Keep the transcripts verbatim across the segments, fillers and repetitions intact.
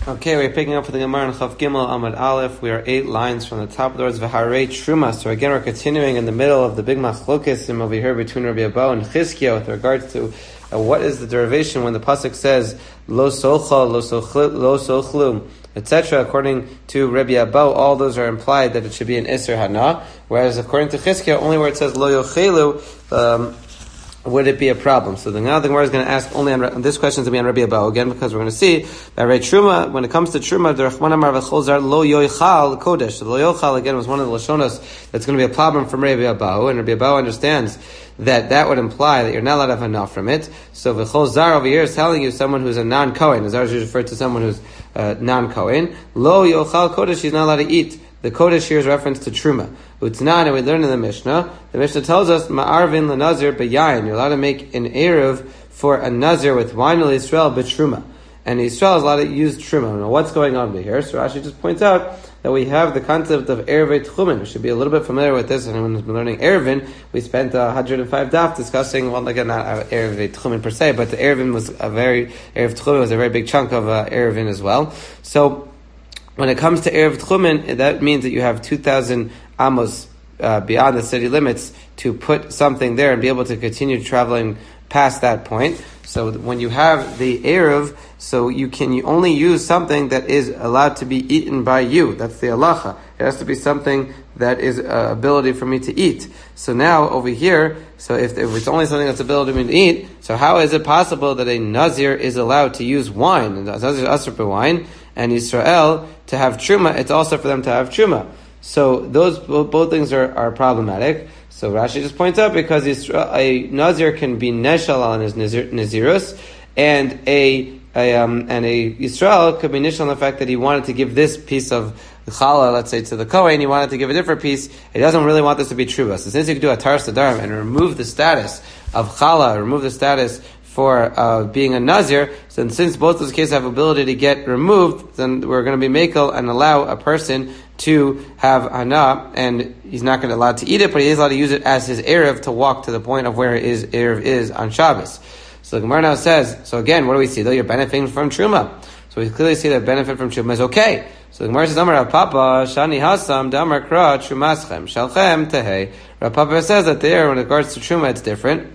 Okay, we're picking up for the Gemara in Chav Gimel Amud Aleph. We are eight lines from the top of the words V'harei Truma. So again, we're continuing in the middle of the big machlokes over here between Rabbi Abba and Chizkiah with regards to uh, what is the derivation when the pasuk says Lo socha, lo sochlu, lo sochlu, et cetera. According to Rabbi Abba, all those are implied that it should be an Isser Hana, whereas according to Chizkiah, only where it says Lo yochelu, um, would it be a problem? So the, now the Gemara is going to ask only on this question is going to be on Rabbi Abba again, because we're going to see that Rei Truma, when it comes to Truma, the Rachman Amar v'chol lo yoichal kodesh. So lo yoichal again was one of the lashonos that's going to be a problem from Rabbi Abba, and Rabbi Abba understands that that would imply that you're not allowed to have enough from it. So v'chol zar over here is telling you someone who's a non-Kohen. As ours is referred to someone who's uh, non-Kohen. Lo yoichal kodesh, he's not allowed to eat. The Kodesh here is reference to Truma. Utnan, and we learn in the Mishnah, the Mishnah tells us, Ma'arvin l'nazir b'yayin. You're allowed to make an Eruv for a Nazir with wine of Yisrael b'Truma. And Yisrael is allowed to use Truma. Now what's going on over here? So Rashi just points out that we have the concept of Erevei Tchumen. We should be a little bit familiar with this. Anyone who's been learning Erevin, we spent uh, one hundred five daf discussing, well again, not Erevei Tchumen per se, but the Erevin was a very, Erev Tchumen was a very big chunk of uh, Erevin as well. So, when it comes to Erev Tchumen, that means that you have two thousand amos uh, beyond the city limits to put something there and be able to continue traveling past that point. So when you have the Erev, so you can you only use something that is allowed to be eaten by you. That's the halacha. It has to be something that is uh, ability for me to eat. So now over here, so if, if it's only something that's ability for me to eat, so how is it possible that a Nazir is allowed to use wine? And Nazir is asur for wine, and Israel to have truma, it's also for them to have truma. So those both, both things are, are problematic. So Rashi just points out because Israel, a Nazir can be neshal on his nazir, nazirus, and a, a um, and a Yisrael could be neshal on the fact that he wanted to give this piece of challah, let's say, to the Kohen, he wanted to give a different piece. He doesn't really want this to be truma. So since you could do a tar sadarim and remove the status of challah, remove the status for uh, being a Nazir, so since both those cases have ability to get removed, then we're going to be makel and allow a person to have hana, and he's not going to allow to eat it, but he is allowed to use it as his erev to walk to the point of where his erev is on Shabbos. So the Gemara now says, so again, what do we see? Though you're benefiting from truma, so we clearly see that benefit from truma is okay. So the Gemara says, Amar Rav Papa, Shani Hasam, Damar Kra, Trumaschem, Shalchem, Tehei. Rav Papa says that there, when it regards to truma, it's different,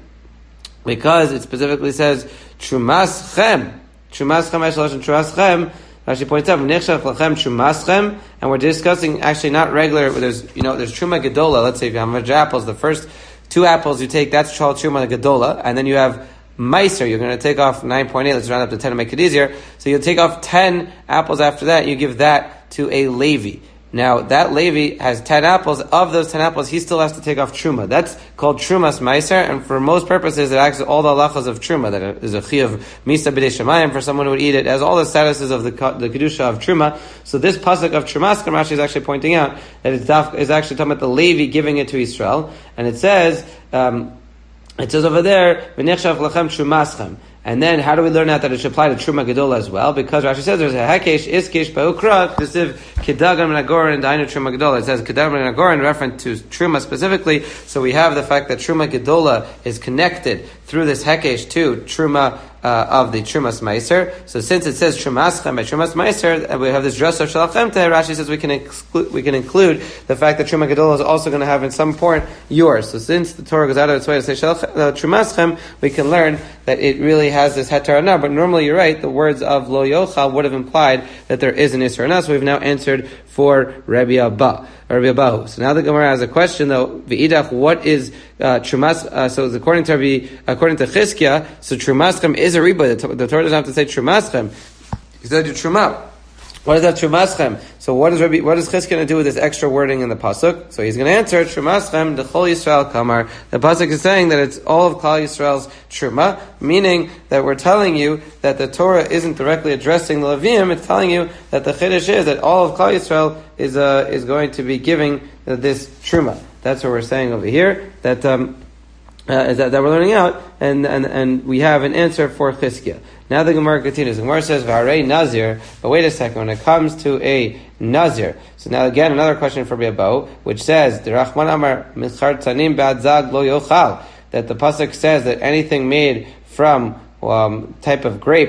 because it specifically says Trumaschem, Trumaschem, Eshalosh, and Trumaschem. Rashi points out Nechshav Lachem Trumaschem, and we're discussing actually not regular. There's you know there's Truma Gedola. Let's say if you have one hundred apples, the first two apples you take, that's called Truma Gedola, and then you have Meiser. You're going to take off nine point eight. Let's round up to ten to make it easier. So you'll take off ten apples after that. You give that to a Levi. Now, that Levi has ten apples. Of those ten apples, he still has to take off Truma. That's called Trumas Meiser, and for most purposes, it acts all the halachas of Truma. That is a chi of Misa B'dei Shemayim for someone who would eat it. It has all the statuses of the the Kedusha of Truma. So this pasuk of Trumas, Rashi is actually pointing out that it's is actually talking about the Levi giving it to Israel. And it says, um, it says over there, V'nechshav lachem Trumaschem. And then, how do we learn out that it should apply to Truma Gedola as well? Because Rashi says there's a Hekesh, Iskish, Ba'ukra, K'siv, Kedagan, Menagoran, and Dainu Truma Gedola. It says Kedagan, Menagoran, in reference to Truma specifically. So we have the fact that Truma Gedola is connected through this Hekesh to Truma uh, of the Trumas Meiser. So since it says Trumaschem by Trumas Meiser, we have this dress of Shalachem Teh, Rashi says we can exclude, we can include the fact that Truma Gedola is also going to have in some point yours. So since the Torah goes out of its way to say Shalachem, uh, Trumaschem, we can learn that it really has this heter anah, but normally you're right, the words of lo yochal would have implied that there is an isser anah, so we've now answered for Rabbi Abba, Rabbi Abahu. So now the Gemara has a question though, v'idach, what is uh, trumas, uh, so according to Rabbi, according to Chizkiah, so trumaschem is a riba, the, the Torah doesn't have to say trumaschem, he said to truma. What is that trumaschem? So what is Rabbi, what is Chizkiah going to do with this extra wording in the pasuk? So he's going to answer trumaschem d'chol Yisrael kamar. The pasuk is saying that it's all of Klal Yisrael's truma, meaning that we're telling you that the Torah isn't directly addressing the Leviim. It's telling you that the chiddush is that all of Klal Yisrael is uh, is going to be giving uh, this truma. That's what we're saying over here. That um, uh, is that, that we're learning out, and and and we have an answer for Chizkiah. Now the Gemara continues. The Gemara says, V'harei Nazir, but wait a second, when it comes to a Nazir. So now again, another question for Rabbi, which says, the Rachman Amar, Mischar Tzanim Ba'ad Zag Lo Yochal, that the pasuk says that anything made from um, type of grapes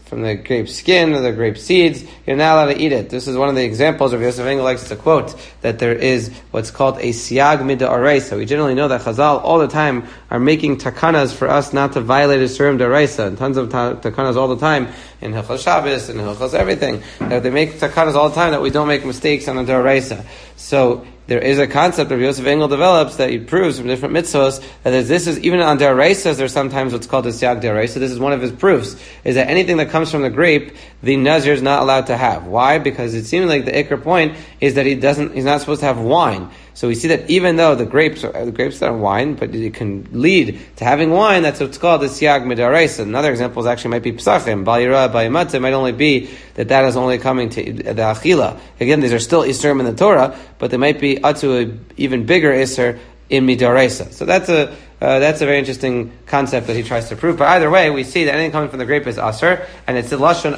from the grape skin or the grape seeds, you're not allowed to eat it. This is one of the examples of Yosef Engel likes to quote, that there is what's called a siyag mid'oraisa. We generally know that Chazal all the time are making takanas for us not to violate a surim d'oraisa, and tons of ta- takanas all the time, in Hilchos Shabbos, in Hilchos everything, that they make takanas all the time that we don't make mistakes on a d'oraisa. So, there is a concept that Yosef Engel develops that he proves from different mitzvos that this is, even on d'oraisas, there's sometimes what's called a siyag d'oraisa. This is one of his proofs, is that anything that comes from the grape, the nazir is not allowed to have. Why? Because it seems like the ikr point is that he doesn't, he's not supposed to have wine. So we see that even though the grapes are, the grapes are wine, but it can lead to having wine, that's what's called the siyag mid'oraisa. Another example is actually might be psachim, ba'yira, ba'yimatzah. It might only be that that is only coming to the achila. Again, these are still isurim in the Torah, but they might be atu a even bigger isur in mid'oraisa. So that's a uh, that's a very interesting concept that he tries to prove. But either way, we see that anything coming from the grape is asur, and it's the lashon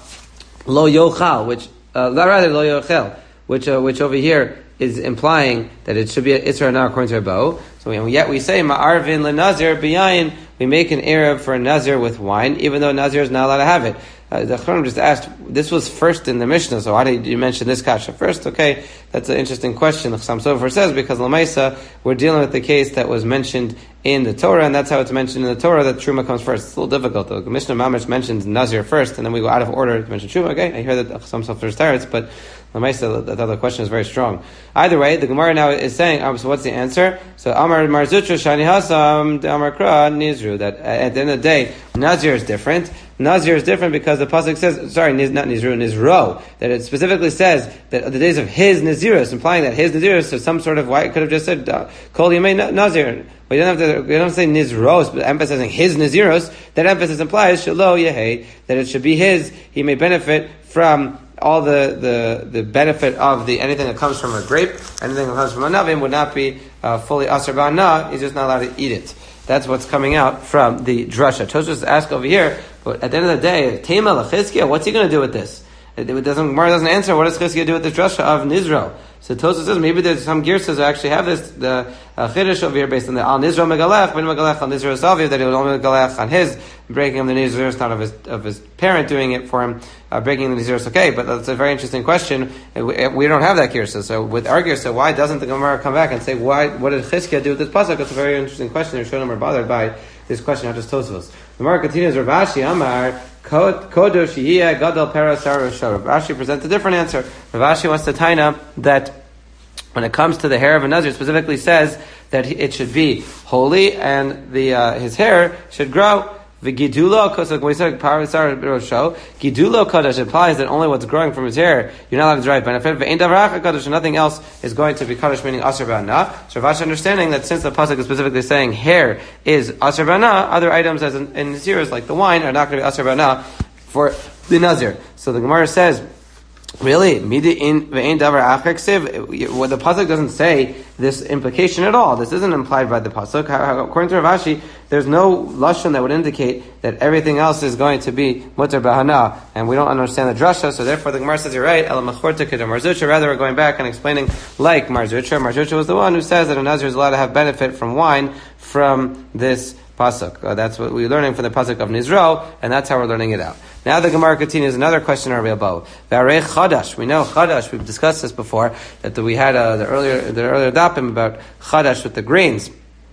of lo yochal, which uh, rather lo yochel, which uh, which over here is implying that it should be an Isra now according to Rabbo. So we, yet we say, Ma'arvin le-nazir b'yayin, we make an Erev for a Nazir with wine, even though Nazir is not allowed to have it. Uh, the Chachamim just asked, this was first in the Mishnah, so why did you mention this kasha first? Okay, that's an interesting question. The Chassam Sofer says, because Lamaisa, we're dealing with the case that was mentioned in the Torah, and that's how it's mentioned in the Torah, that Truma comes first. It's a little difficult, though. The Mishnah Mamish mentions Nazir first, and then we go out of order to mention Truma. Okay, I hear that Chassam Sofer starts, but Lamaisa, that other question is very strong. Either way, the Gemara now is saying, um, so what's the answer? So, Amar Marzutra Shani Hasam, Amar Kra Nizru, that at the end of the day, Nazir is different. Nazir is different because the pasuk says, sorry, not Nizru, Nizro, that it specifically says that the days of his Nazirus, implying that his Nazirus is some sort of, why it could have just said, Kol Yemei Nazir. We don't have to, we don't have to say Nizros, but emphasizing his Nazirus. That emphasis implies, Shalo Yehei, that it should be his, he may benefit from all the, the, the benefit of the anything that comes from a grape, anything that comes from a navim would not be uh, fully asar ba'ana, he's just not allowed to eat it. That's what's coming out from the drasha. Tosfos ask over here, but at the end of the day, Tema l'Chizkiah, what's he going to do with this? It doesn't, Gemara doesn't answer, what does Chizkiah do with this drasha of Nizro? So Tosfos says, maybe there's some girsas that actually have this, the uh, Chiddush over here based on the Al Nizro Megalech, Ben Megalech Al Nizro Salvi, that he was only Megalech on his, breaking him the Nizros, not of his, of his parent doing it for him, uh, breaking the Nizros, okay, but that's a very interesting question. We, we don't have that girsa, so with our girsa, why doesn't the Gemara come back and say, why, what did Chizkiah do with this pasuk? It's a very interesting question, and Rishonim are bothered by this question, not just Tosfos. The Gemara continues, Rav Ashi Amar, Kodo Shihiyah Gadol Pera Sarah Shor. Rav Ashi presents a different answer. Rav Ashi wants to taina that when it comes to the hair of a Nazir, specifically says that it should be holy and the uh, his hair should grow. V'gidulo, because like we said, Gidulo Kodesh implies that only what's growing from his hair, you're not allowed to derive benefit. V'ein davaracha Kodesh, nothing else is going to be Kodesh, meaning Asar B'ana. So Rav Ashi understanding that since the pasuk is specifically saying hair is Asar B'ana, other items as in, in Naziris, like the wine, are not going to be Asar B'ana for the Nazir. So the Gemara says, really, midi in ve'ein davar achar ksiv. Well, the pasuk doesn't say this implication at all. This isn't implied by the pasuk. According to Rav Ashi, there's no lashon that would indicate that everything else is going to be mutar b'hana, and we don't understand the drasha. So therefore, the Gemara says you're right. Ela machorta kedem marzucha. Rather, we're going back and explaining like marzucha. Marzucha was the one who says that a nazir is allowed to have benefit from wine from this pasuk. Uh, that's what we're learning from the pasuk of Nizro, and that's how we're learning it out. Now the Gemara continues another question on Rabbi Abba. V'arei chadash. We know chadash. We've discussed this before. That the, we had uh, the earlier the earlier dapim about chadash with the grains.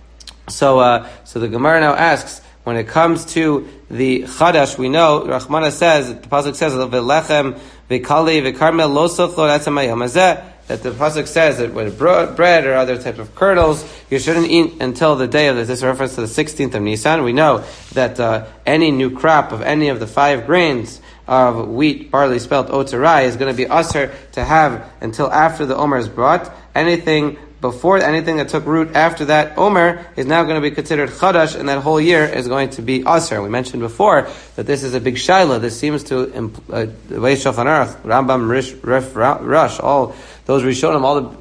So uh, so the Gemara now asks, when it comes to the chadash, we know Rachmana says the pasuk says v'lechem v'kali v'karmel lo sochlo etzem hayom hazeh. That the pasuk says that with bread or other type of kernels, you shouldn't eat until the day of this. This is a reference to the sixteenth of Nisan. We know that uh, any new crop of any of the five grains of wheat, barley, spelt, oats, or rye is going to be usher to have until after the Omer is brought. Anything before, anything that took root after that Omer is now going to be considered chadash, and that whole year is going to be usher. We mentioned before that this is a big shaila. This seems to, uh, the way Shulchan Aruch, Rambam, Rish, Ref, Rush, all those Rishonim, all the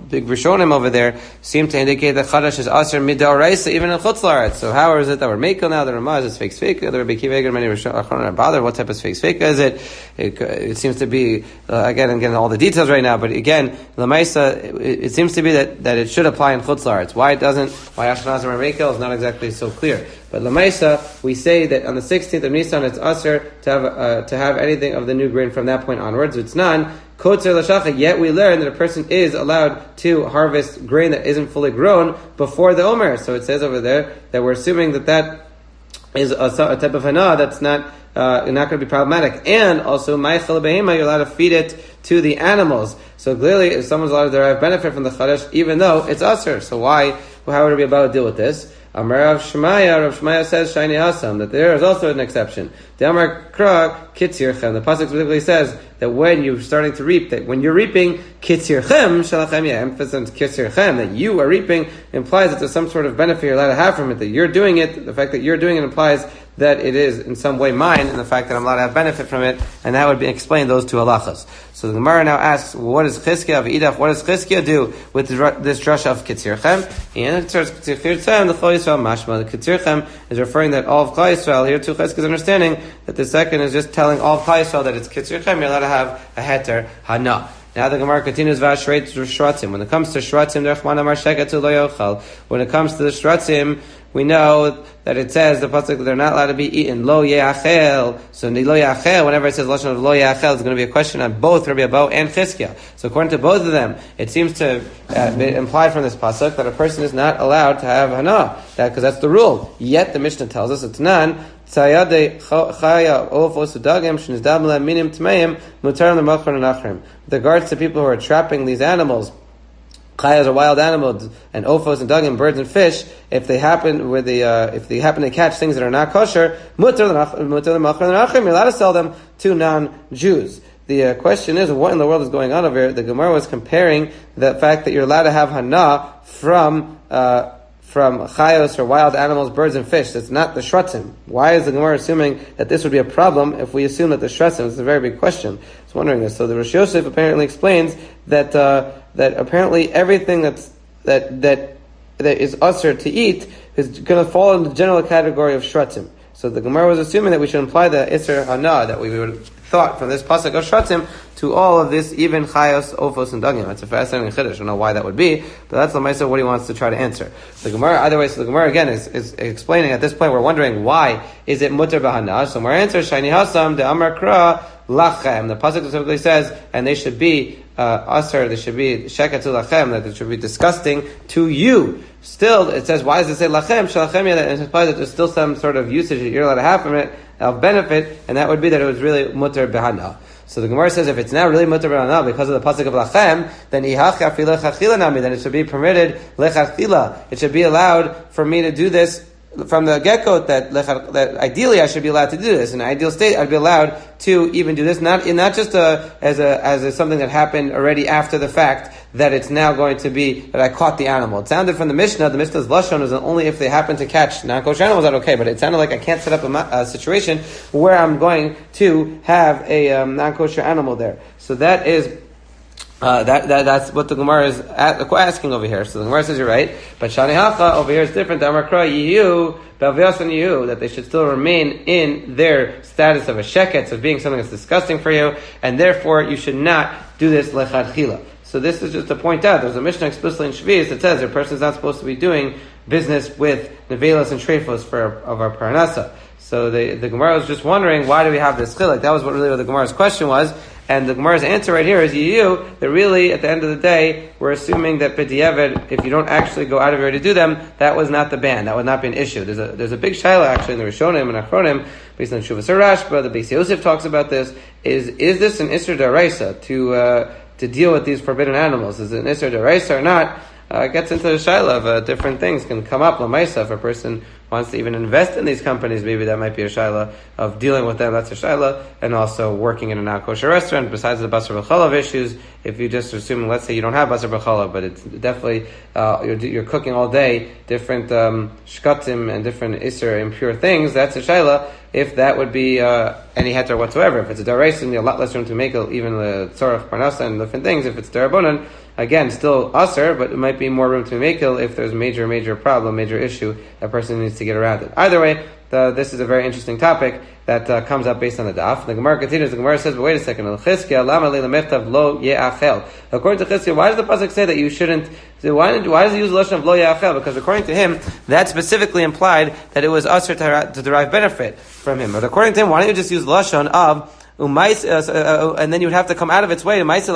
big Rishonim over there seem to indicate that Chadash is Aser Midoraisa even in Chutz La'aretz. So how is it that we're Mekel now? The Ramah is fake fake. The Rabbi Akiva Eiger, many Rishonim are bothered. What type of fake fake is it? It, it seems to be uh, again and again all the details right now. But again, Lamaisa, it, it seems to be that, that it should apply in Chutz La'aretz. Why it doesn't? Why Ashkenazim are Mekel is not exactly so clear. But Lamaisa, we say that on the sixteenth of Nisan it's Aser to have uh, to have anything of the new grain from that point onwards. It's none. Kotzer l'shachar, yet we learn that a person is allowed to harvest grain that isn't fully grown before the Omer. So it says over there that we're assuming that that is a, a type of hana that's not uh, not going to be problematic. And also, ma'achel behema, you're allowed to feed it to the animals. So clearly, if someone's allowed to derive benefit from the chadash, even though it's aser, so why? Well, how would we be able to deal with this? Amar Rav Shmaya, Rav Shmaya says Shiny Hasam, that there is also an exception. The Amar Kra Kitzirchem. The pasuk specifically says that when you're starting to reap, that when you're reaping Kitzirchem Shalachem, yeah, emphasis on Kitzirchem, that you are reaping implies that there's some sort of benefit you're allowed to have from it. That you're doing it, the fact that you're doing it implies that it is in some way mine, and the fact that I'm allowed to have benefit from it, and that would be explain those two halachas. So the Gemara now asks, well, what does Chizkiah of Idaf, what does Chizkiah do with this drasha of Kitzirchem? And it starts Kitzirchem, the Chol Yisrael mashma. The Kitzirchem is referring that all of Klal Yisrael, here to Chizkiah's understanding that the second is just telling all of Klal Yisrael that it's Kitzirchem, you're allowed to have a heter hana. Now the Gemara continues, Vashreit Shratzim. When it comes to Shratzim, when it comes to the Shratzim, we know that it says the pasuk that they're not allowed to be eaten. Lo yeachel. So lo yeachel. Whenever it says lashon of lo yeachel, it's going to be a question on both Rabbi Abba and Chizkiah. So according to both of them, it seems to uh, be implied from this pasuk that a person is not allowed to have hana, that because that's the rule. Yet the Mishnah tells us it's none. With regards to people who are trapping these animals, chayas are wild animals, and ophos and dagim, birds and fish, if they happen where the uh, if they happen to catch things that are not kosher, mutar l'machar, you're allowed to sell them to non-Jews. The uh, question is, what in the world is going on over here? The Gemara was comparing the fact that you're allowed to have hana from uh, from chayos or wild animals, birds and fish. That's not the shratzim. Why is the Gemara assuming that this would be a problem if we assume that the shratzim? It's a very big question. I was wondering this. So the Rosh Yosef apparently explains that uh, that apparently everything that's that that that is usher to eat is going to fall in the general category of shratzim. So the Gemara was assuming that we should apply the Isser Hana, that we would thought from this pasuk of Shratzim to all of this, even Chayos, Ophos, and Dagim. That's a fascinating chiddush. I don't know why that would be, but that's the Maisa what he wants to try to answer. The Gemara, either way, so the Gemara again is, is explaining at this point, we're wondering why is it Mutter B'Hana? So our answer, Shiny Hasam, the Amar Kra, Lachem. The pasuk specifically says, and they should be uh, Asar, they should be Shekatu Lachem, that it should be disgusting to you. Still, it says, why does it say Lachem? Shalachem, that it implies that there's still some sort of usage that you're allowed to have from it, of benefit, and that would be that it was really Mutter B'Hana. So the Gemara says, if it's not really Mutter B'Hana because of the pasuk of Lachem, then Ihach Yafilech Achila Nami, then it should be permitted Lechachila. It should be allowed for me to do this from the get-go, that, that ideally I should be allowed to do this. In an ideal state, I'd be allowed to even do this, not not just a, as a as a, something that happened already after the fact, that it's now going to be that I caught the animal. It sounded from the Mishnah, the Mishnah's lashon is only if they happen to catch non-kosher animals, that okay, but it sounded like I can't set up a, a situation where I'm going to have a um, non-kosher animal there. So that is Uh, that, that that's what the Gemara is at, asking over here. So the Gemara says you're right, but Shani Hacha over here is different. Amakra Yihu, Belviasan Yihu, that they should still remain in their status of a sheket, of being something that's disgusting for you, and therefore you should not do this lechadchila. So this is just to point out, there's a Mishnah explicitly in Shvius that says a person is not supposed to be doing business with nevelas and treifos for of our parnasa. So the the Gemara was just wondering, why do we have this chilek? That was what really what the Gemara's question was. And the Gemara's answer right here is you, that really, at the end of the day, we're assuming that b'diavad, if you don't actually go out of your way to do them, that was not the ban. That would not be an issue. There's a there's a big shaila actually in the Rishonim and Achronim, based on Shuvas Rashba, the Beis Yosef talks about this. Is is this an Isser D'Oraisa to uh, to deal with these forbidden animals? Is it an Isser D'Oraisa or not? Uh, it gets into the shaila of uh, different things can come up. L'maisa, if a person wants to even invest in these companies, maybe that might be a shaila of dealing with them. That's a shaila, and also working in a non-kosher restaurant. Besides the basar b'chalav issues, if you just assume, let's say you don't have basar b'chalav, but it's definitely uh, you're, you're cooking all day different um, shkatim and different iser impure things. That's a shaila. If that would be uh, any heter whatsoever, if it's a daraisa, a lot less room to make even the tzorach parnasa and different things. If it's darabonan, again, still usher, but it might be more room to be makil if there's major, major problem, major issue, a person needs to get around it. Either way, the, this is a very interesting topic that uh, comes up based on the daf. The Gemara continues, the Gemara says, but wait a second, Chizkiya, lama li lemechtav lo ye'achel. According to Chizkiya, why does the pasuk say that you shouldn't, why, why does he use the lashon of lo ye'achel? Because according to him, that specifically implied that it was usher to, to derive benefit from him. But according to him, why don't you just use the lashon of Umais, uh, uh, and then you would have to come out of its way. According to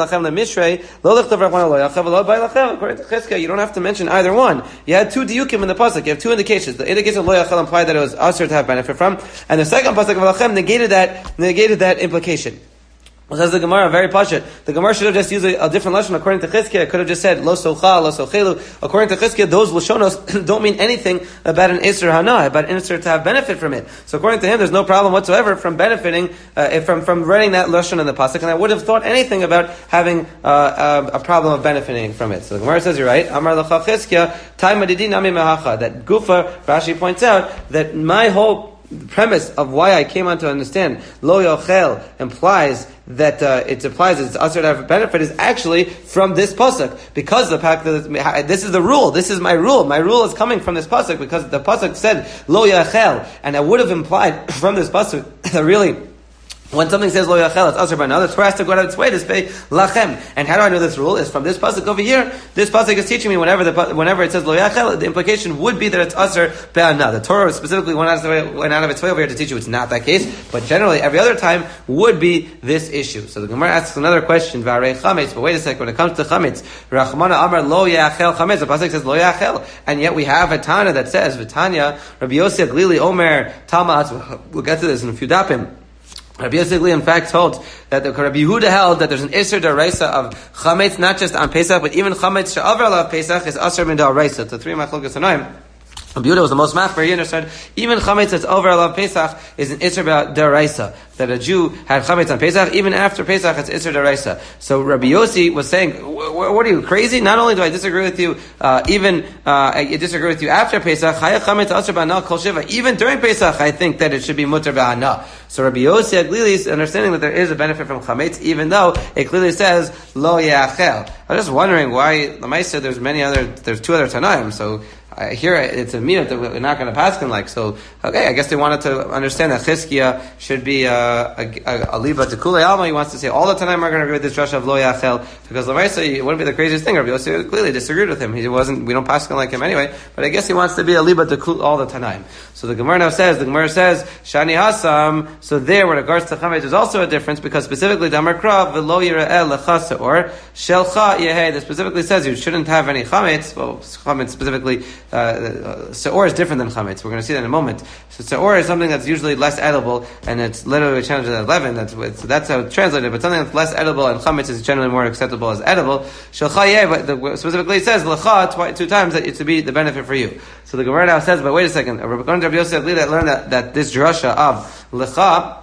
Chizkiya, you don't have to mention either one. You had two diukim in the pasuk. You have two indications. The indication of lo yachel implied that it was usher to have benefit from, and the second pasuk of lachem negated that negated that implication. Well, says the Gemara, very pashut. The Gemara should have just used a, a different lashon. According to Chizkiya, it could have just said lo socha, lo sochelu. According to Chizkiya, those lashonos don't mean anything about an isser hana, about an isser to have benefit from it. So according to him, there's no problem whatsoever from benefiting uh, from from writing that lashon in the pasuk. And I would have thought anything about having uh, a, a problem of benefiting from it. So the Gemara says, you're right. Amar l'cha Chizkiya, taima didi nami mehacha. That Gufa Rashi points out that my whole premise of why I came on to understand lo yochel implies that uh, it implies that it's usher to have benefit is actually from this pasuk, because the fact that this is the rule. This is my rule. My rule is coming from this pasuk because the pasuk said lo yochel, and I would have implied from this pasuk that really, when something says lo yachel, it's usher by now. The Torah has to go out of its way to say lachem. And how do I know this rule? Is from this pasuk over here. This pasuk is teaching me whenever the whenever it says lo yachel, the implication would be that it's usher by now. The Torah specifically went out, of way, went out of its way over here to teach you it's not that case. But generally, every other time would be this issue. So the Gemara asks another question. V'arei chametz. But wait a second. When it comes to chametz, Rachmana Amar lo yachel chametz. The pasuk says lo yachel, and yet we have a Tana that says V'tanya Rabbi Yossi Glili Omer Talma. We'll get to this in a few dapim. Rabbi Yossi, in fact, told that the Rabbi Yehuda held that there's an Isser D'Oraisa of Chametz, not just on Pesach, but even Chametz She'avar Alav Pesach is Asher Min D'Oraisa. The three Machlokas Hanoim. Rabbi Yehuda was the most machmer. He understood even chametz that's over alav Pesach is an isser deraisa. That a Jew had chametz on Pesach, even after Pesach, it's isser deraisa. So Rabbi Yossi was saying, "What are you crazy? Not only do I disagree with you, uh, even uh, I disagree with you after Pesach. Chametz asher b'ana kol shiva. Even during Pesach, I think that it should be mutar b'ana." So Rabbi Yossi Aglili is understanding that there is a benefit from chametz, even though it clearly says lo yachel. I'm just wondering why the Maisa. There's many other. There's two other Tanaim. So. Uh, here it's a minute that we're not going to pass like so. Okay, I guess they wanted to understand that Chizkiya should be uh, a, a, a liba to kulei alma. He wants to say all the Tanaim are going to agree with this drasha of lo yachel because Lamaisa it wouldn't be the craziest thing. Rabbi Yossi clearly disagreed with him. He wasn't. We don't pass like him anyway. But I guess he wants to be a liba to kul all the Tanaim. So the Gemara now says the Gemara says shani hasam. So there, with regards to chametz, there's also a difference because specifically Damar Krav v'lo yira'el lecha or shelcha yehei. That specifically says you shouldn't have any chametz. Well, chametz specifically. Uh, Se'or is different than chametz. We're going to see that in a moment. So Se'or is something that's usually less edible, and it's literally changed to eleven. That's so that's how it's translated. But something that's less edible and chametz is generally more acceptable as edible. Shelcha, but the, specifically it says lecha twi- two times that it to be the benefit for you. So the Gemara now says, but wait a second. Rabbi Yosef that learned that, that this drasha of lecha.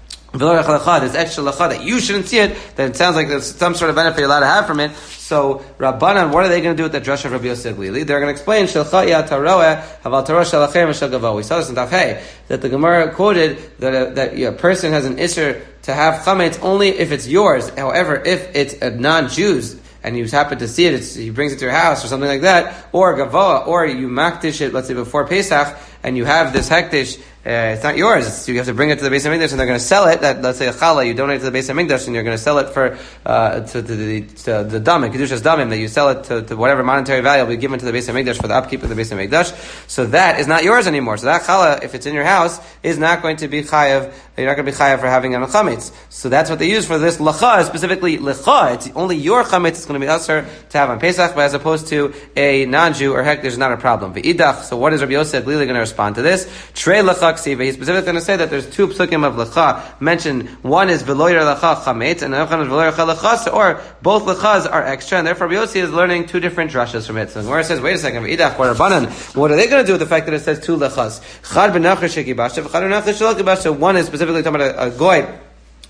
This extra lecha that you shouldn't see it, that it sounds like there's some sort of benefit you're allowed to have from it. So Rabbanan, what are they going to do with the drasha of Rabbi Yosef Glili? They're going to explain Shelcha ya taroeh haval taroeh shalachem v'shel gavo. We saw this in Daf Hey that the Gemara quoted that a, that a person has an isser to have chametz only if it's yours. However, if it's a non-Jew's and you happen to see it, it's, he brings it to your house or something like that, or gavoa, or you makdish it, let's say before Pesach, and you have this hektish. Uh, it's not yours. It's, you have to bring it to the Beis HaMikdash, and they're going to sell it. That let's say a challah, you donate to the Beis HaMikdash, and you're going to sell it for uh, to, to the to the damim, kedushas damim. That you sell it to, to whatever monetary value will be given to the Beis HaMikdash for the upkeep of the Beis HaMikdash. So that is not yours anymore. So that challah, if it's in your house, is not going to be chayav. You're not going to be chayav for having an chametz. So that's what they use for this lecha, specifically lecha. It's only your chametz is going to be usher to have on Pesach, but as opposed to a non-Jew or hek, there's not a problem. V'idach. So what is Rabbi Yosef Glili going to respond to this? Trei lecha ksiva. He's specifically going to say that there's two psukim of lecha mentioned. One is veloyer lecha chametz, and another one is veloyer lecha, or both lechas are extra, and therefore Rabbi Yossi is learning two different drashas from it. So where it says, wait a second, v'idach v'rabanan, what are they going to do with the fact that it says two lechas? Chad b'nachar shekibasha, v'chad b'nachar shelok kibasha. One is specifically talking about a, a goy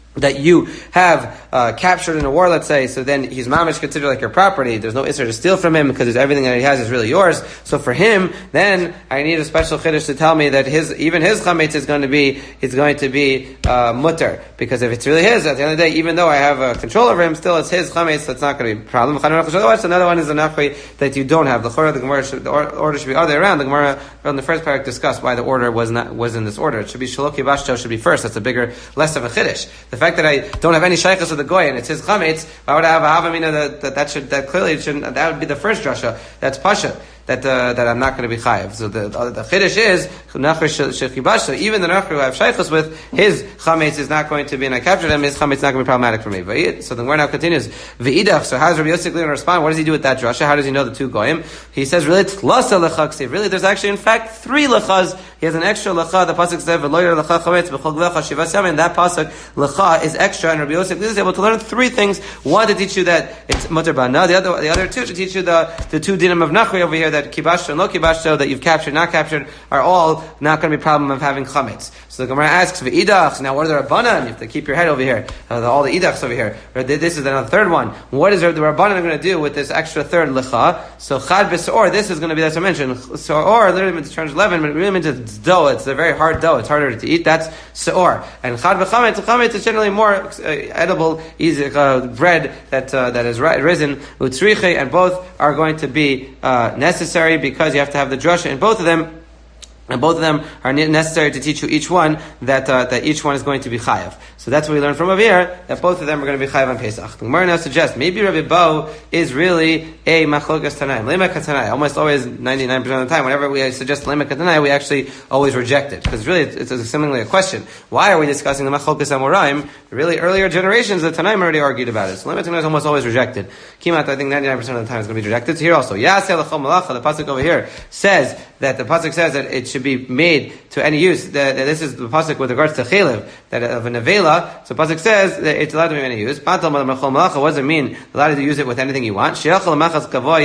that you have uh, captured in a war, let's say, so then he's mamish considered like your property. There's no isser to steal from him because everything that he has is really yours. So for him, then I need a special chiddush to tell me that his even his chametz is going to be is going to be uh, mutter, because if it's really his, at the end of the day, even though I have uh, control over him, still it's his chametz. So it's not going to be a problem. Another one is a nachri that you don't have. The Chorah, the Gemara, should, the order should be other way around. The Gemara in the first parak discussed why the order was not was in this order. It should be shaloki bashto should be first. That's a bigger, less of a chiddush. The fact that I don't have any shaykhs with the goy and it's his chametz, why would I have a havamina that, that that should that clearly shouldn't, that would be the first drasha. That's pasha. That uh, that I'm not going to be chayiv. So the uh, the chiddush is nachri shechibash. So even the nachri who I have shaykhs with, his chametz is not going to be, and I captured him, his chametz is not going to be problematic for me. So the Gemara now continues. V'idach. So how does Rabbi Yosef going to respond? What does he do with that drasha? How does he know the two goyim? He says really tlasa lecha. Really, there's actually in fact three lechas. He has an extra lecha. The pasuk says v'loyer lecha chametz b'chol lecha shivas yam. And that pasuk lecha is extra. And Rabbi Yosef is able to learn three things. One to teach you that it's mutar bana. The other the other two to teach you the the two dinim of nachri over here, that kibashto and lo kibashto, that you've captured, not captured, are all not going to be a problem of having chametz. So the Gemara asks, v'idach, now what are the rabbanan? You have to keep your head over here. Uh, the, all the idachs over here. This is another third one. What is the rabbanan going to do with this extra third lecha? So chad b'seor, this is going to be, as I mentioned, seor literally means turns leaven, but it really means it's dough. It's a very hard dough. It's harder to eat. That's seor. And chad b'chametz, chametz is generally more uh, edible, easy uh, bread that uh, that is risen. Utzriche, and both are going to be uh, necessary, because you have to have the drasha in both of them. And both of them are necessary to teach you each one that uh, that each one is going to be chayav. So that's what we learn from over here, that both of them are going to be chayav on Pesach. The Gemara now suggests maybe Rabbi Bo is really a machlokas tanaim, lemak tanai. Almost always, ninety-nine percent of the time, whenever we suggest lemak tanai, we actually always reject it, because really it's, it's seemingly a question. Why are we discussing the machlokas amoraim? Really, earlier generations, the tanaim already argued about it. So lemak tanai is almost always rejected. Kimat, I think ninety-nine percent of the time is going to be rejected. So here also, Yaseh lechol malacha. The pasuk over here says that the pasuk says that it should be made to any use. That, that this is the pasuk with regards to chelev, that of a nevela. So pasuk says that it's allowed to be any use. What does it mean? Allowed to use it with anything you want. I would have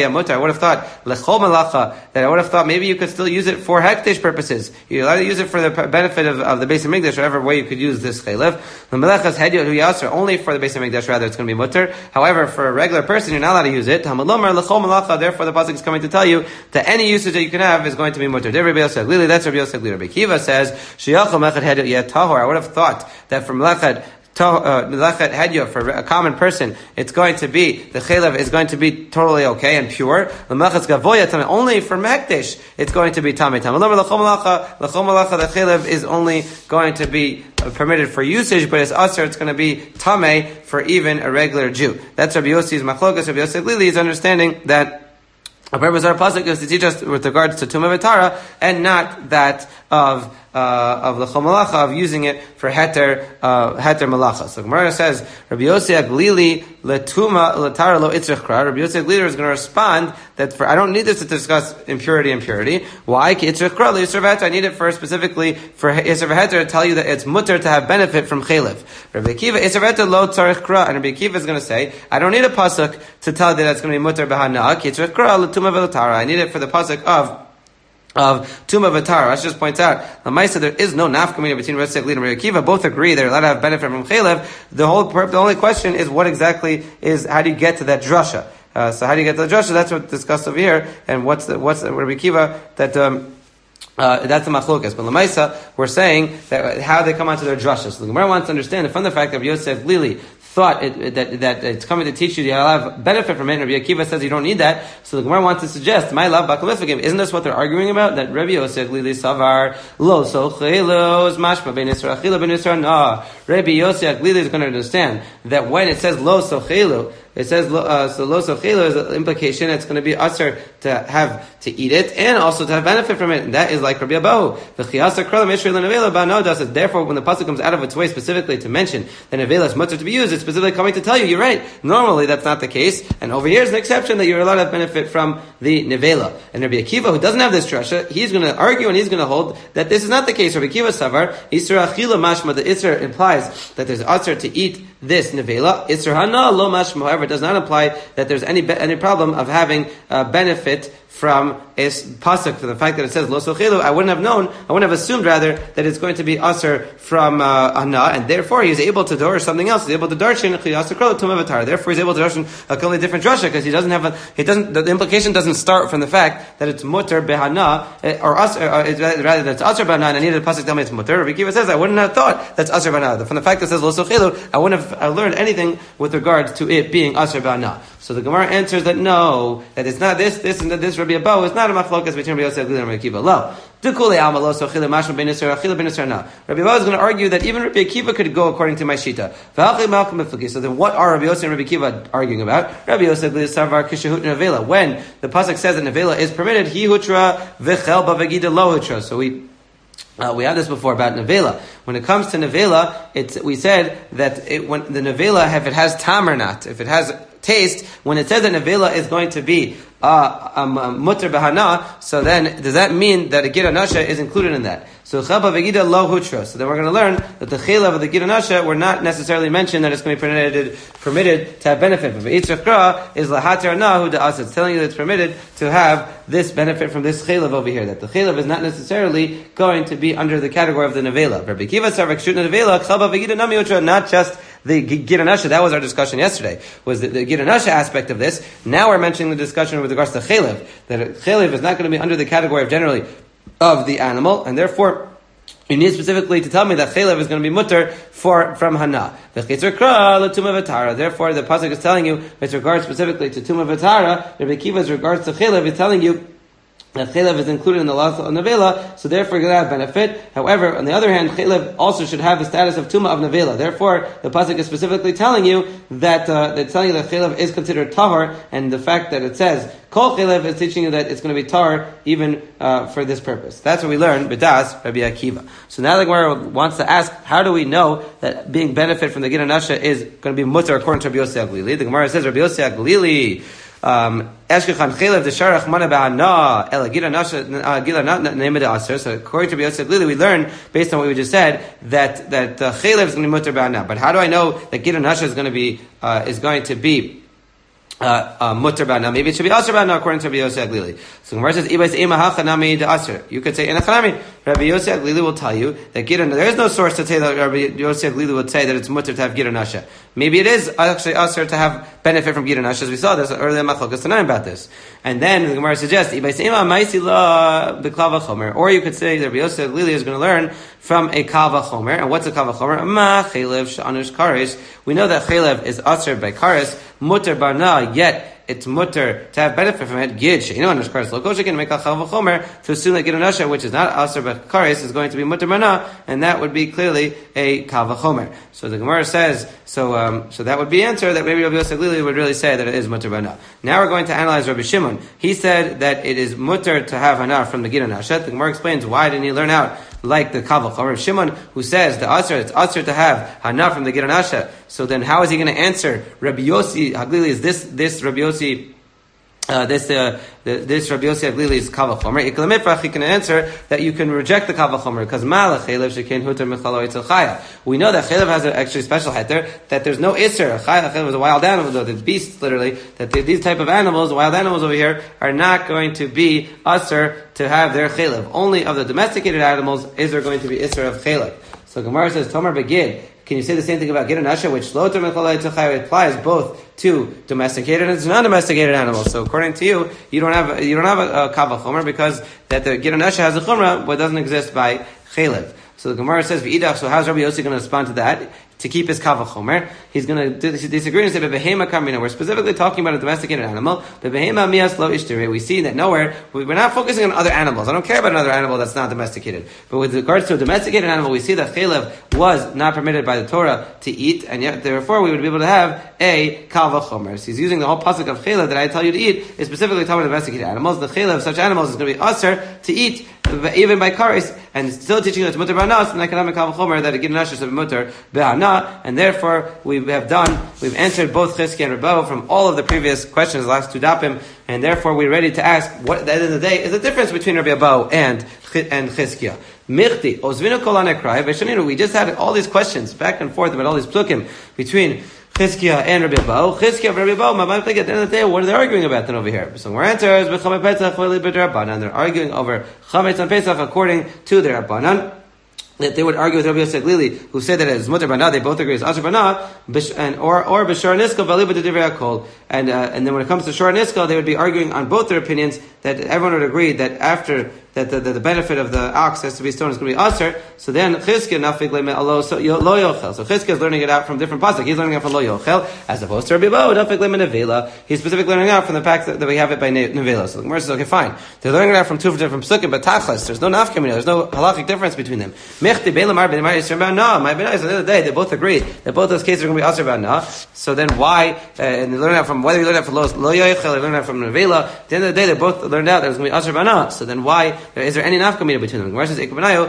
thought lechol malacha, that I would have thought maybe you could still use it for hektish purposes. You're allowed to use it for the benefit of, of the Beis HaMikdash, whatever way you could use this chelev. Only for the Beis HaMikdash, rather it's going to be mutter. However, for a regular person, you're not allowed to use it. Therefore, the pasuk is coming to tell you that any usage that you can have is going to be mutter. That's Rabbi Yosef Glili. Rabbi Kiva says, I would have thought that from Lechet Melechet Hedya, for a common person, it's going to be, the chelev is going to be totally okay and pure. Only for Mekdesh, it's going to be Tamei Tam. The chelev is only going to be permitted for usage, but it's aser, it's going to be Tamei for even a regular Jew. That's Rabbi Yossi's Machlokas. Rabbi Yosef Glili is understanding that the purpose of our pasuk is to teach us with regards to Tumah V'Tara, and not that of uh, of the Chomalacha, of using it for heter uh, heter malacha. So Gemara says, Rabbi Yosef Glili letuma letara lo itzrich kra. Rabbi Yosef Glili is going to respond that for, I don't need this to discuss impurity and purity. Why? Ki itzrich kra le'yisrav heter. I need it for specifically for yisrav heter to tell you that it's mutter to have benefit from chelev. Rabbi Akiva yisrav heter lo tzarich kra, and Rabbi Akiva is going to say, I don't need a pasuk to tell you that it's going to be mutter b'hana'ah. Ki itzrich kra letuma v'letara. I need it for the pasuk of of Tumah V'Tara. Let's just point out, the Maisa, there is no nafkamina between Rabbi Yosef Glili and Rabbi Akiva. Both agree they're allowed to have benefit from chelev. The whole, the only question is what exactly is, how do you get to that drasha? Uh, so how do you get to the drasha? That's what's discussed over here. And what's the, what's the, Rabbi Akiva, that, um, Uh, that's the machlokas. But Lamaisa, we're saying that how they come onto their drashas. So the Gemara wants to understand that from the fact that Yosef Glili thought it, that that it's coming to teach you you have benefit from it, and Rabbi Akiva says you don't need that. So the Gemara wants to suggest, my love, isn't this what they're arguing about? That Rabbi Yosef Glili savar lo so chelos mashma ben Yisra achila ben Yisra na. Rabbi Yosef Glili is going to understand that when it says lo so chelo, it says uh, so lo so chelo is an implication it's going to be usher to have to eat it and also to have benefit from it. And that is like Rabbi Abahu. Therefore, when the pasuk comes out of its way specifically to mention that nevela is mutter to be used, it's specifically coming to tell you, you're right. Normally, that's not the case. And over here is an exception that you're allowed to have benefit from the nevela. And Rabbi Akiva, who doesn't have this drasha, he's going to argue and he's going to hold that this is not the case. Rabbi Akiva savar, Isra achila mashma, the Isra implies that there's usher to eat this nevela. Isser hana lo mashma. However, it does not imply that there's any any problem of having a benefit from a pasuk, for the fact that it says lo sochilu. I wouldn't have known, I wouldn't have assumed rather that it's going to be aser from uh, ana, and therefore he's able to do something else. He's able to darshan tumavatar. Therefore, he's able to darshan a completely different drasha because he doesn't have a. He doesn't. The implication doesn't start from the fact that it's mutter behana or aser, or it's rather that it's aser behana. And I needed a pasuk to tell me it's mutter. Rabbi Akiva says I wouldn't have thought that's aser behana. From the fact that it says lo sochilu, I wouldn't have learned anything with regard to it being aser behana. So the Gemara answers that no, that it's not this, this, and this. Rabbi Abba is not a machlokas between Rabbi Yosef and Rabbi Akiva. Lo, dekule alma lo sochilu mashma ben Yisrael achila ben Yisrael na. Rabbi Abba is going to argue that even Rabbi Akiva could go according to my shita. So then, what are Rabbi Yosef and Rabbi Akiva arguing about? Rabbi Yosef savar kishahut nevela. When the pasuk says that nevela is permitted, he hutra v'chel bavagida lo hutra. So we. Uh, we had this before about nevela. When it comes to nevela, it's we said that it, when the nevela, if it has tam or not, if it has taste, when it says that nevela is going to be uh, um, um, mutter behana, so then does that mean that a gid anasha is included in that? So chaba vegida lo hutra. So then we're going to learn that the chelav of the gid anasha were not necessarily mentioned that it's going to be permitted permitted to have benefit. But itzachra is lahater nahu da'as. It's telling you that it's permitted to have this benefit from this chelav over here. That the chelav is not necessarily going to be under the category of the nevela. Rabbi Akiva said shutna nevela chaba vegida nami hutra, not just the gid anasha. That was our discussion yesterday. Was the, the gid anasha aspect of this? Now we're mentioning the discussion with regards to chelav. That chelav is not going to be under the category of generally of the animal, and therefore you need specifically to tell me that chelav is going to be mutter for from hana. Therefore, the pasuk is telling you with regards specifically to tuma v'tara. Rabbi Akiva's regards to chelav is telling you that chelav is included in the law of nevela, so therefore you're going to have benefit. However, on the other hand, chelav also should have the status of tuma of nevela. Therefore, the pasuk is specifically telling you that uh, they're telling you that chelav is considered tahor, and the fact that it says kol chelav is teaching you that it's going to be tahor even uh, for this purpose. That's what we learn b'das Rabbi Akiva. So now the Gemara wants to ask, how do we know that being benefit from the gid anasha is going to be mutter according to Rabbi Yossi HaGlili? The Gemara says Rabbi Yossi HaGlili. Um, Eshkechan chelav desharach mana ba'ana ela gid anasha gila not name of the aser. So according to Rabbi Yossi HaGlili, we learn based on what we just said that that uh, chelav is going to be mutter ba'ana. But how do I know that gid anasha is going to be uh, is going to be Uh, uh, mutter ba'ana? Maybe it should be aser ba'ana according to Rabbi Yossi HaGlili. So Gemara says, "Ibais ema hachanami de aser." You could say enachanami. Rabbi Yossi HaGlili will tell you that gid. There is no source to say that Rabbi Yossi HaGlili would say that it's mutter to have gid anasha. Maybe it is actually aser to have benefit from gid anasha, as we saw this earlier in Machlokas Tanaim about this. And then the Gemara suggests, "Ibais ema ma'isi la beklava chomer." Or you could say that Rabbi Yossi HaGlili is going to learn from a kava chomer. And what's a kava chomer? Ma chelev she'anush kares. We know that chelev is aser by kares, mutter ba'ana. Yet it's mutter to have benefit from it. Gid she'ino anush kares lo kosher can make a chava chomer to assume that gid anasha, which is not aser by kares, is going to be mutter ba'ana, and that would be clearly a kava chomer. So the Gemara says, so um, so that would be answer that maybe Rabbi Yossi HaGlili would really say that it is mutter ba'ana. Now we're going to analyze Rabbi Shimon. He said that it is mutter to have hana from the gid anasha. The Gemara explains why didn't he learn out like the kava chomer. Rabbi Shimon, who says the aser, it's aser to have hana from the gid anasha. So then, how is he going to answer Rabbi Yossi HaGlili? Is this this Rabbi Yossi? Uh, this uh, the, this Rabbi Yossi HaGlili's kava chomer. He can answer that you can reject the kava chomer because malach chelev shekein huter mechalo etzel chaya. We know that chelev has an actually special heter that there's no iser. Chaya chelev is a wild animal, though the beast literally that they, these type of animals, wild animals over here, are not going to be aser to have their chelev. Only of the domesticated animals is there going to be iser of chelev. So Gemara says Tomer begid. Can you say the same thing about gid anasha, which loter mechalai tzachai applies both to domesticated and non-domesticated animals? So according to you, you don't have you don't have a, a kava chomer because that the gid anasha has a chumrah, but doesn't exist by chelev. So the Gemara says v'idach. So how's Rabbi Yossi going to respond to that? To keep his kava chomer, he's going to disagree and say behema kamina. We're specifically talking about a domesticated animal. Behema mias lo ishtere. We see that nowhere we're not focusing on other animals. I don't care about another animal that's not domesticated. But with regards to a domesticated animal, we see that chelev was not permitted by the Torah to eat, and yet therefore we would be able to have a kava chomer. So he's using the whole pasuk of chelev that I tell you to eat is specifically talking about domesticated animals. The chelev of such animals is going to be aser to eat even by kares, and still teaching us mutter ba'anas and economic kava chomer that a gid anasha should be mutter ba'ana, and therefore we have done, we've answered both Chizkiah and Rabbo from all of the previous questions, the last two dapim, and therefore we're ready to ask what at the end of the day is the difference between Rabbi Abba and and Chizkiah. Michti, Ozvinu kol hanekrai, v'shaninu. We just had all these questions back and forth about all these plukim between Chizkiah and Rabbi Abba. Chizkiah and Rabbi Abba, at the end of the day, what are they arguing about then over here? So our answer is, B'chamei Pesach v'li b'drabanan. They're arguing over Chametz on Pesach according to their Rabbanan. That they would argue with Rabbi Yosef Glili, who said that it's Mutter Bana, they both agree it's Asher Bana, and or or B'shar Niska v'li b'divrei hakol. And uh, and then when it comes to Shor Niska, they would be arguing on both their opinions that everyone would agree that after that the, the, the benefit of the ox has to be stoned is going to be Aser. So then Chizkiah nafik le'me alo so lo yochel. So Chizkiah is learning it out from different pasuk. He's learning it from lo yochel, as opposed to Rabbi Bo nafik le'me nevela. He's specifically learning out from the fact that, that we have it by nevela. So the Gemara says, okay, fine. They're learning it out from two different pasukim, but tachlis, there's no nafkamina, there's no halachic difference between them. Mechti be'lamar b'nimar yisrael ba'na. My b'nai, at the end of the day, they both agree that both those cases are going to be Aser ba'na. So then why? Uh, and they learn out from whether you learn out from lo yochel, they learn out from nevela. At the end of the day, they both learned out that it's going to be Aser ba'na. So then why is there any nafkamina between them? Gemara says,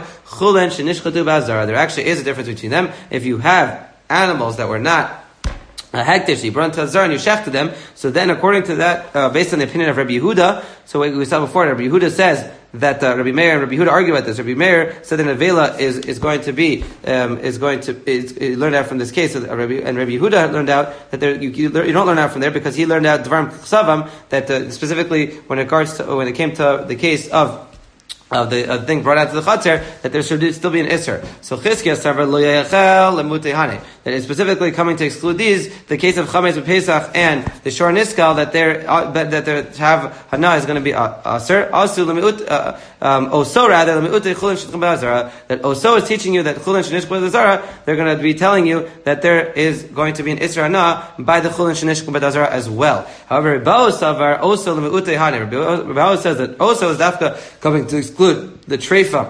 there actually is a difference between them. If you have animals that were not a hektish, you brought to a zar and you shechted them, so then according to that, uh, based on the opinion of Rabbi Yehuda, so what we saw before, Rabbi Yehuda says that uh, Rabbi Meir and Rabbi Yehuda argue about this. Rabbi Meir said that Nevela is, is going to be, um, is going to, is, is learned out from this case, so Rabbi, and Rabbi Yehuda learned out that there, you, you, you don't learn out from there because he learned out Dvarim Chsavam, that uh, specifically when it regards to, when it came to the case of of the uh, thing brought out to the Chatzar, that there should still be an Isser. So Chizkiah Sarva Lo Yechel Lemutei Hane. That is specifically coming to exclude these, the case of Chametz Pesach and the Shor Niskal, that they're, uh, that they're, to have Hana is going to be Aser. Asu Lemiut, uh, um, Oso rather, Lemiutei Chulin Shitchim B'Azara. That Oso is teaching you that Chulin Shitchim B'Azara, they're going to be telling you that there is going to be an Isser Hana by the Chulin Shitchim B'Azara as well. However, Rebao Savar, Oso Lemiutei Hane. Rebao says that Oso is Dafka coming to exclude the treifa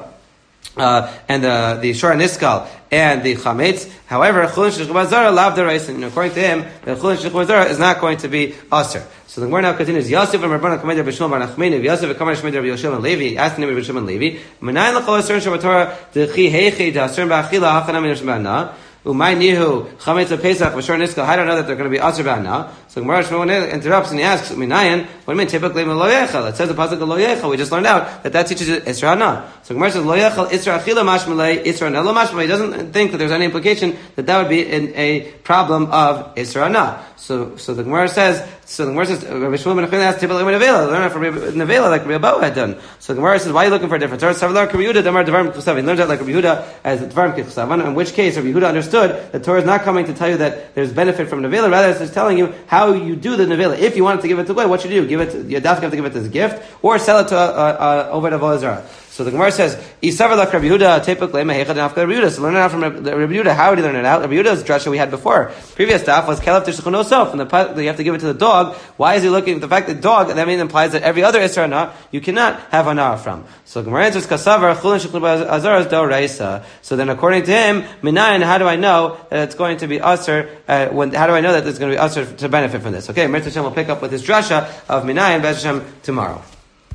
uh, and the the shor niskal and the chametz. However, chulin shlichut b'azara lav deraisa. According to him, the chulin shlichut b'azara is not going to be aser. So the Gemara now continues. Yosef and Rabbanan Kamed Rabbi Shmuel Bar Nachmani. Yosef and Kamed Rabbi Yoshua and Levi. Asked him Rabbi Shmuel and Levi. Menayin l'chol aser shabatorah dechi heichi da'aser ba'achila hachana min shmana. Umay nihu chametz pesach v'shor niskal. I don't know that they're going to be aser ba'ana. So Gemara Shmuel interrupts and he asks, "Minayin? What do you mean? Typically, lo yechel. It says the pasuk lo yechel. We just learned out that that teaches isra hana. So Gemara says lo yechel isra achila mashmalei isra nelo mashmalei. He doesn't think that there's any implication that that would be in a problem of isra hana. So so the Gemara says. So the Gemara says, Rabbi Shmuel ben Nachman asked typically nevela. Learn it from nevela like Rabbi Abba had done. So the Gemara says, why are you looking for a difference? Savlar Rabbi Yehuda damar dvarim k'chsav. He learned that like Rabbi Yehuda as dvarim k'chsav. In which case, Rabbi Yehuda understood that Torah is not coming to tell you that there's benefit from nevela. Rather, it's just telling you how you do the nevela. If you wanted to give it away, what should you do? Give it. You have to give it as a gift, or sell it to uh, uh, Oved Avodah Zarah. So the Gemara says, "Isavar like Rabbi Yehuda, typically mehechad nafka Rabbi Yehuda." So learn it out from Rabbi Yehuda. How did he learn it out? Rabbi Yehuda's drasha we had before. Previous stuff was kelef tishchon sof, and the you have to give it to the dog. Why is he looking at the fact that dog? That means implies that every other isra hana you cannot have hana from. So Gemara answers, "Kasavar chulin shechul b'azara is doraisa." So then, according to him, minayin, how do I know that it's going to be aser? Uh, when how do I know that it's going to be aser to benefit from this? Okay, Mirza Hashem will pick up with his drasha of minayin Be'ez Hashem tomorrow.